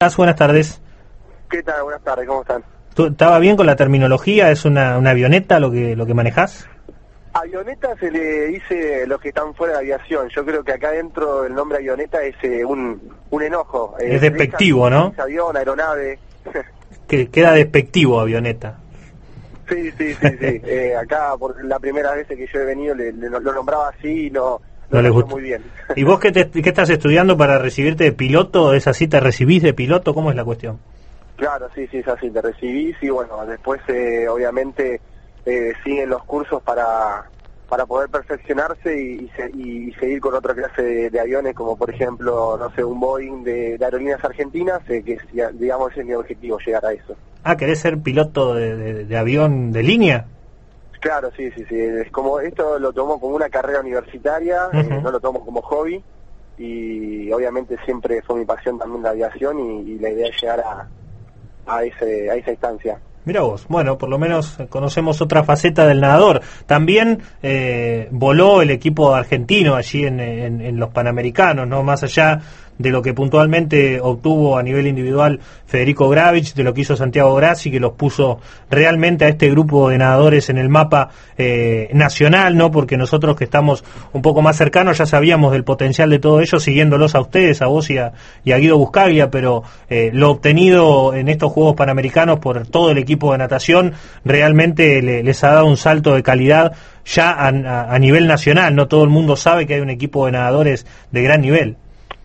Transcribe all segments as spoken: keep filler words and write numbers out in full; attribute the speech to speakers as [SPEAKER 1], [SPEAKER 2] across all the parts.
[SPEAKER 1] estás? Buenas tardes.
[SPEAKER 2] ¿Qué tal? Buenas tardes, ¿cómo están?
[SPEAKER 1] ¿Tú, ¿Estaba bien con la terminología? ¿Es una, una avioneta lo que lo que manejás?
[SPEAKER 2] Avioneta se le dice los que están fuera de aviación. Yo creo que acá dentro el nombre avioneta es eh, un, un enojo. Eh,
[SPEAKER 1] es despectivo, ¿no?
[SPEAKER 2] Es avión, aeronave.
[SPEAKER 1] Que queda despectivo avioneta.
[SPEAKER 2] Sí, sí, sí, sí. eh, acá por la primera vez que yo he venido le, le, lo nombraba así y no, no,
[SPEAKER 1] no les gusta
[SPEAKER 2] muy bien.
[SPEAKER 1] ¿Y vos qué, te, qué estás estudiando para recibirte de piloto? ¿Es así? ¿Te recibís de piloto? ¿Cómo es la cuestión?
[SPEAKER 2] Claro, sí, sí, es así. Te recibís y bueno, después eh, obviamente eh, siguen los cursos para para poder perfeccionarse y, y, se, y seguir con otra clase de, de aviones, como por ejemplo, no sé, un Boeing de, de Aerolíneas Argentinas, eh, que es, digamos ese es mi objetivo, llegar a eso.
[SPEAKER 1] Ah, ¿querés ser piloto de, de, de avión de línea?
[SPEAKER 2] Claro, sí, sí, sí. Es como esto lo tomo como una carrera universitaria, uh-huh. eh, no lo tomo como hobby, y obviamente siempre fue mi pasión también la aviación y, y la idea es llegar a, a, ese, a esa instancia.
[SPEAKER 1] Mira vos, bueno, por lo menos conocemos otra faceta del nadador. También eh, voló el equipo argentino allí en, en, en los Panamericanos, ¿no? Más allá de lo que puntualmente obtuvo a nivel individual Federico Gravich, de lo que hizo Santiago Grassi, que los puso realmente a este grupo de nadadores en el mapa eh, nacional, ¿no? Porque nosotros que estamos un poco más cercanos ya sabíamos del potencial de todo ello, siguiéndolos a ustedes, a vos y a, y a Guido Buscaglia, pero eh, lo obtenido en estos Juegos Panamericanos por todo el equipo de natación realmente le, les ha dado un salto de calidad ya a, a, a nivel nacional, no todo el mundo sabe que hay un equipo de nadadores de gran nivel.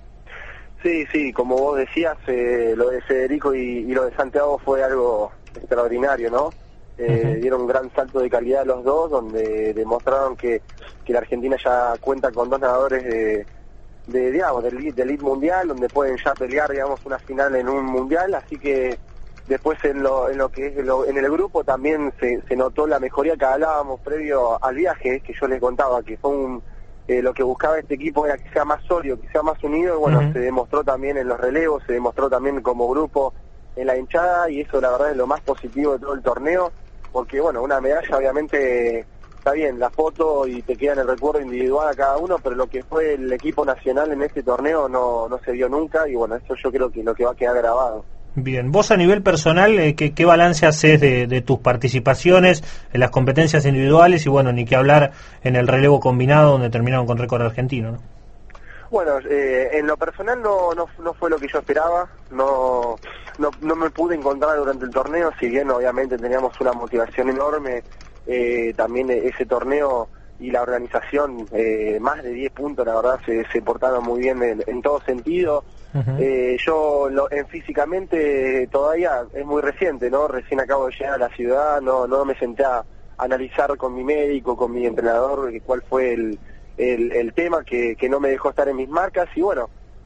[SPEAKER 2] Sí, sí, como vos decías, eh, lo de Federico y, y lo de Santiago fue algo extraordinario, ¿no? Eh, uh-huh. Dieron un gran salto de calidad los dos, donde demostraron que, que la Argentina ya cuenta con dos nadadores de, de digamos, del elite, del elite mundial, donde pueden ya pelear, digamos, una final en un mundial, así que después en lo, en lo que es lo, en el grupo también se, se notó la mejoría que hablábamos previo al viaje, que yo les contaba, que fue un... Eh, lo que buscaba este equipo era que sea más sólido, que sea más unido, y bueno, uh-huh. se demostró también en los relevos, se demostró también como grupo en la hinchada, y eso la verdad es lo más positivo de todo el torneo, porque bueno, una medalla obviamente está bien, la foto y te queda en el recuerdo individual a cada uno, pero lo que fue el equipo nacional en este torneo no, no se vio nunca, y bueno, eso yo creo que es lo que va a quedar grabado.
[SPEAKER 1] Bien, vos a nivel personal, eh, ¿qué, qué balance haces de, de tus participaciones en las competencias individuales y bueno, ni que hablar en el relevo combinado donde terminaron con récord argentino, ¿no?
[SPEAKER 2] Bueno, eh, en lo personal no, no no fue lo que yo esperaba, no, no no me pude encontrar durante el torneo, si bien obviamente teníamos una motivación enorme, eh, también ese torneo y la organización, eh, más de diez puntos, la verdad, se, se portaron muy bien en, en todo sentido. Uh-huh. Eh, yo lo, en físicamente todavía es muy reciente, ¿no? Recién acabo de llegar a la ciudad, no no me senté a analizar con mi médico, con mi entrenador, cuál fue el, el, el tema que, que no me dejó estar en mis marcas, y bueno,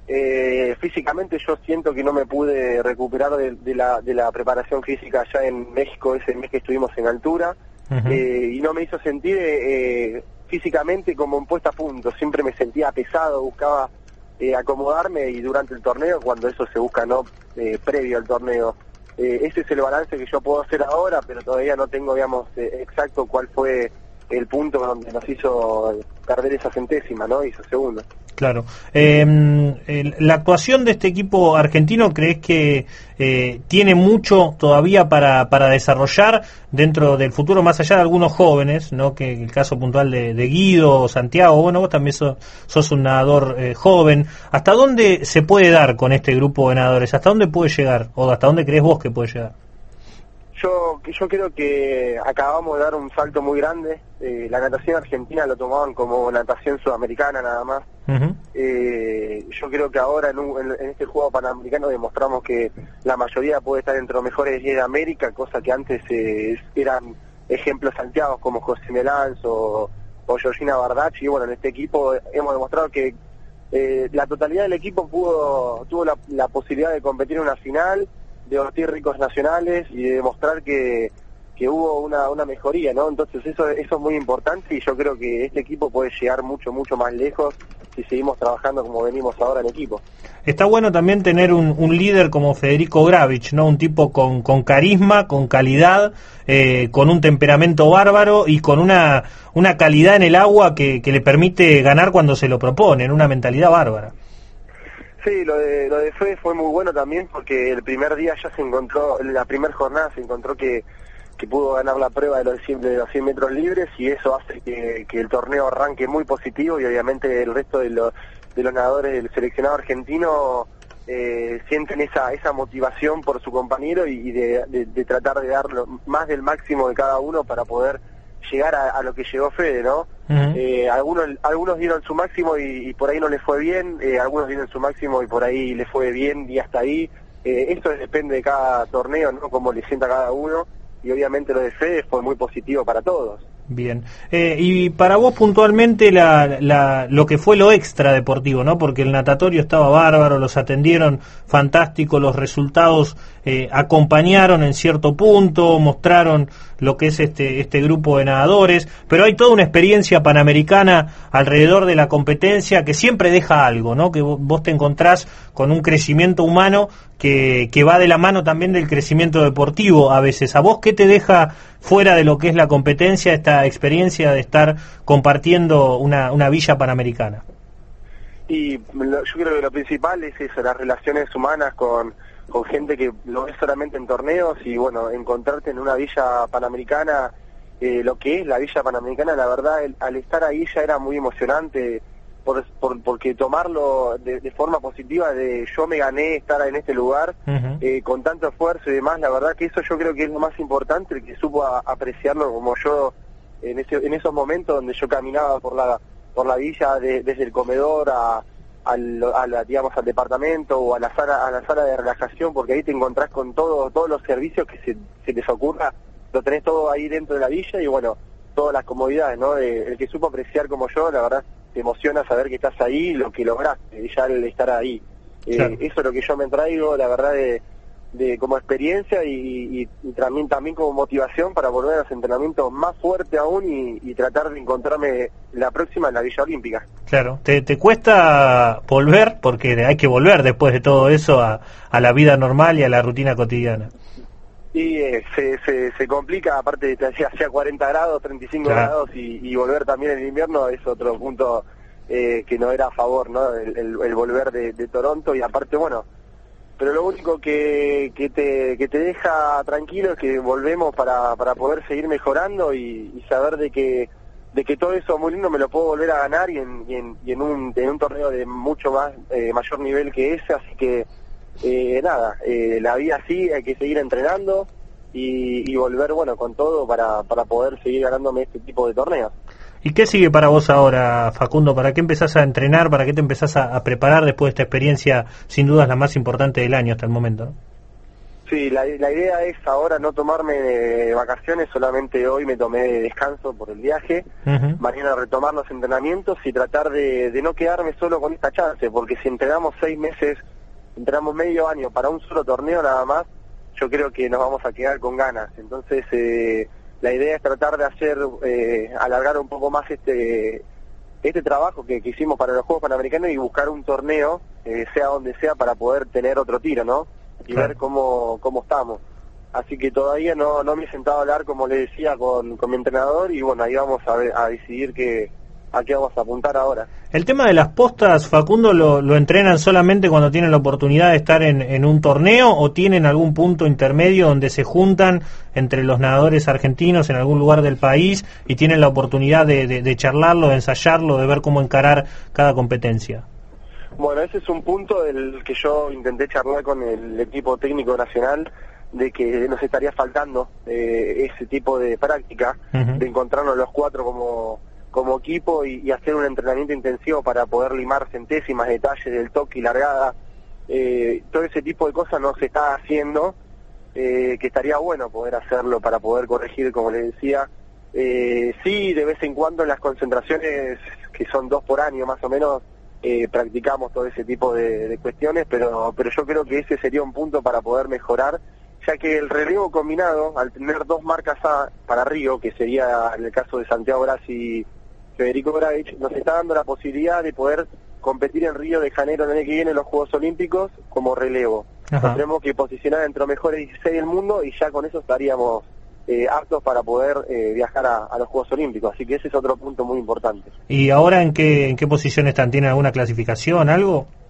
[SPEAKER 2] eh, físicamente yo siento que no me pude recuperar de, de, la, de la preparación física allá en México, ese mes que estuvimos en altura. Uh-huh. eh, y no me hizo sentir eh, físicamente como en puesta a punto, siempre me sentía pesado, buscaba eh, acomodarme, y durante el torneo, cuando eso se busca, no eh, previo al torneo, eh, ese es el balance que yo puedo hacer ahora, pero todavía no tengo, digamos, eh, exacto cuál fue el punto donde nos hizo perder esa centésima, ¿no? Hizo segundo.
[SPEAKER 1] Claro. Eh, el, la actuación de este equipo argentino, ¿crees que eh, tiene mucho todavía para, para desarrollar dentro del futuro, más allá de algunos jóvenes, ¿no? Que el caso puntual de, de Guido, Santiago, bueno, vos también sos, sos un nadador eh, joven. ¿Hasta dónde se puede dar con este grupo de nadadores? ¿Hasta dónde puede llegar? ¿O hasta dónde crees vos que puede llegar?
[SPEAKER 2] Yo, yo creo que acabamos de dar un salto muy grande. Eh, la natación argentina lo tomaban como natación sudamericana nada más. Uh-huh. Eh, yo creo que ahora en, un, en, en este juego panamericano demostramos que la mayoría puede estar entre los mejores diez de América, cosa que antes eh, eran ejemplos salteados como José Melanz o, o Georgina Bardacci, y bueno, en este equipo hemos demostrado que eh, la totalidad del equipo pudo tuvo la, la posibilidad de competir en una final, de batir récords nacionales y de demostrar que, que hubo una, una mejoría, ¿no? Entonces eso, eso es muy importante, y yo creo que este equipo puede llegar mucho, mucho más lejos si seguimos trabajando como venimos ahora en equipo.
[SPEAKER 1] Está bueno también tener un, un líder como Federico Gravich, ¿no? Un tipo con, con carisma, con calidad, eh, con un temperamento bárbaro y con una, una calidad en el agua que, que le permite ganar cuando se lo proponen, una mentalidad bárbara.
[SPEAKER 2] Sí, lo de lo de Fede fue muy bueno también porque el primer día ya se encontró, en la primera jornada se encontró que, que pudo ganar la prueba de los cien, de los cien metros libres y eso hace que, que el torneo arranque muy positivo y obviamente el resto de los, de los nadadores del seleccionado argentino eh, sienten esa esa motivación por su compañero y, y de, de, de tratar de dar lo, más del máximo de cada uno para poder llegar a, a lo que llegó Fede, ¿no? Uh-huh. eh, algunos algunos dieron su máximo y, y por ahí no les fue bien, eh, algunos dieron su máximo y por ahí les fue bien y hasta ahí. Eh, esto depende de cada torneo, ¿no? Cómo le sienta cada uno y obviamente lo de Fede fue muy positivo para todos.
[SPEAKER 1] Bien. Eh, y para vos puntualmente la, la, lo que fue lo extra deportivo, ¿no? Porque el natatorio estaba bárbaro, los atendieron fantástico, los resultados eh, acompañaron en cierto punto, mostraron lo que es este este grupo de nadadores, pero hay toda una experiencia panamericana alrededor de la competencia que siempre deja algo, ¿no? Que vos te encontrás con un crecimiento humano que, que va de la mano también del crecimiento deportivo a veces. ¿A vos qué te deja fuera de lo que es la competencia esta experiencia de estar compartiendo una, una villa panamericana?
[SPEAKER 2] Y lo, yo creo que lo principal es eso, las relaciones humanas con, con gente que lo ves solamente en torneos y bueno, encontrarte en una villa panamericana, eh, lo que es la villa panamericana, la verdad, el, al estar ahí ya era muy emocionante, por, por, porque tomarlo de, de forma positiva, de yo me gané estar en este lugar, uh-huh. eh, con tanto esfuerzo y demás, la verdad que eso yo creo que es lo más importante, el que supo a, apreciarlo como yo en, ese, en esos momentos donde yo caminaba por la por la villa de, desde el comedor a, al, a la, digamos al departamento o a la sala a la sala de relajación, porque ahí te encontrás con todo todos los servicios que se, se les ocurra, lo tenés todo ahí dentro de la villa y bueno, todas las comodidades, ¿no? De, el que supo apreciar como yo, la verdad te emociona saber que estás ahí, lo que lograste, y ya el estar ahí. Claro. Eh, eso es lo que yo me traigo, la verdad, de, de como experiencia y, y, y también también como motivación para volver a los entrenamientos más fuerte aún y, y tratar de encontrarme la próxima en la Villa Olímpica.
[SPEAKER 1] Claro, ¿te, te cuesta volver? Porque hay que volver después de todo eso a, a la vida normal y a la rutina cotidiana.
[SPEAKER 2] Y eh, se, se, se complica, aparte de que hacía cuarenta grados, treinta y cinco claro. grados y, y volver también en invierno es otro punto eh, que no era a favor, ¿no? El, el, el volver de, de Toronto y aparte, bueno, pero lo único que, que, te, que te deja tranquilo es que volvemos para, para poder seguir mejorando y, y saber de que de que todo eso muy lindo me lo puedo volver a ganar y en, y en, y en, un, en un torneo de mucho más eh, mayor nivel que ese, así que Eh, nada, eh, la vida así, hay que seguir entrenando y, y volver, bueno, con todo para, para poder seguir ganándome este tipo de torneos.
[SPEAKER 1] ¿Y qué sigue para vos ahora, Facundo? ¿Para qué empezás a entrenar? ¿Para qué te empezás a, a preparar después de esta experiencia, sin duda la más importante del año hasta el momento, ¿no?
[SPEAKER 2] Sí, la, la idea es ahora no tomarme vacaciones, solamente hoy me tomé descanso por el viaje, uh-huh. mañana retomar los entrenamientos y tratar de, de no quedarme solo con esta chance, porque si entrenamos seis meses entramos medio año para un solo torneo nada más, yo creo que nos vamos a quedar con ganas. Entonces, eh, la idea es tratar de hacer, eh, alargar un poco más este este trabajo que, que hicimos para los Juegos Panamericanos y buscar un torneo, eh, sea donde sea, para poder tener otro tiro, ¿no? Y claro. ver cómo cómo estamos. Así que todavía no no me he sentado a hablar, como le decía, con, con mi entrenador y bueno, ahí vamos a, ver, a decidir qué a qué vamos a apuntar ahora.
[SPEAKER 1] El tema de las postas, Facundo, ¿lo, lo entrenan solamente cuando tienen la oportunidad de estar en, en un torneo o tienen algún punto intermedio donde se juntan entre los nadadores argentinos en algún lugar del país y tienen la oportunidad de, de, de charlarlo, de ensayarlo, de ver cómo encarar cada competencia?
[SPEAKER 2] Bueno, ese es un punto del que yo intenté charlar con el equipo técnico nacional, de que nos estaría faltando eh, ese tipo de práctica, uh-huh. de encontrarnos los cuatro como como equipo y, y hacer un entrenamiento intensivo para poder limar centésimas, detalles del toque y largada. Eh, todo ese tipo de cosas no se está haciendo, eh, que estaría bueno poder hacerlo para poder corregir, como les decía. Eh, sí, de vez en cuando en las concentraciones, que son dos por año más o menos, eh, practicamos todo ese tipo de, de cuestiones, pero, pero yo creo que ese sería un punto para poder mejorar, ya que el relevo combinado, al tener dos marcas A para Río, que sería en el caso de Santiago Bras y Federico Gravich, nos está dando la posibilidad de poder competir en Río de Janeiro el año que viene en los Juegos Olímpicos como relevo. Nos tenemos que posicionar entre los mejores dieciséis del mundo y ya con eso estaríamos eh, aptos para poder eh, viajar a, a los Juegos Olímpicos. Así que ese es otro punto muy importante.
[SPEAKER 1] ¿Y ahora en qué en qué posición están? ¿Tienen alguna clasificación, algo?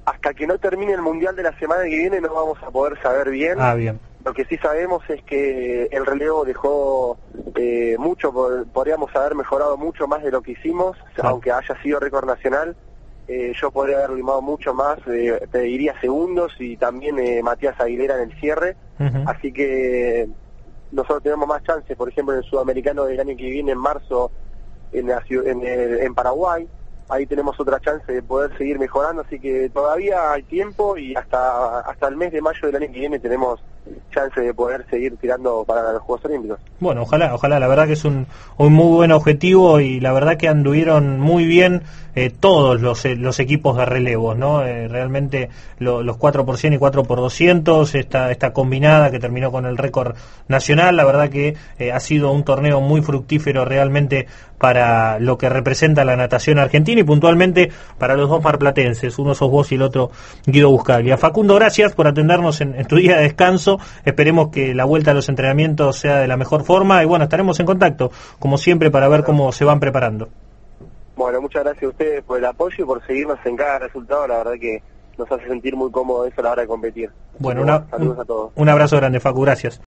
[SPEAKER 2] hasta que no termine el Mundial de la semana que viene no vamos a poder saber bien.
[SPEAKER 1] Ah, bien.
[SPEAKER 2] Lo que sí sabemos es que el relevo dejó eh, mucho, podríamos haber mejorado mucho más de lo que hicimos, claro. Aunque haya sido récord nacional, eh, yo podría haber limado mucho más, eh, te diría segundos, y también eh, Matías Aguilera en el cierre, uh-huh. Así que nosotros tenemos más chances, por ejemplo, en el Sudamericano del año que viene, en marzo, en, la, en, en Paraguay. Ahí tenemos otra chance de poder seguir mejorando, así que todavía hay tiempo y hasta hasta el mes de mayo del año que viene tenemos chance de poder seguir tirando para los Juegos Olímpicos.
[SPEAKER 1] Bueno, ojalá, ojalá, la verdad que es un, un muy buen objetivo y la verdad que anduvieron muy bien eh, todos los eh, los equipos de relevos, ¿no? Eh, realmente lo, los cuatro por cien y cuatro por doscientos, esta, esta combinada que terminó con el récord nacional, la verdad que eh, ha sido un torneo muy fructífero realmente para lo que representa la natación argentina y puntualmente para los dos marplatenses, uno sos vos y el otro Guido Buscaglia. Facundo, gracias por atendernos en, en tu día de descanso, esperemos que la vuelta a los entrenamientos sea de la mejor forma y bueno, estaremos en contacto, como siempre, para ver cómo se van preparando.
[SPEAKER 2] Bueno, muchas gracias a ustedes por el apoyo y por seguirnos en cada resultado, la verdad que nos hace sentir muy cómodos eso a la hora de competir.
[SPEAKER 1] Bueno, una,
[SPEAKER 2] saludos a todos.
[SPEAKER 1] Un abrazo grande, Facu, gracias.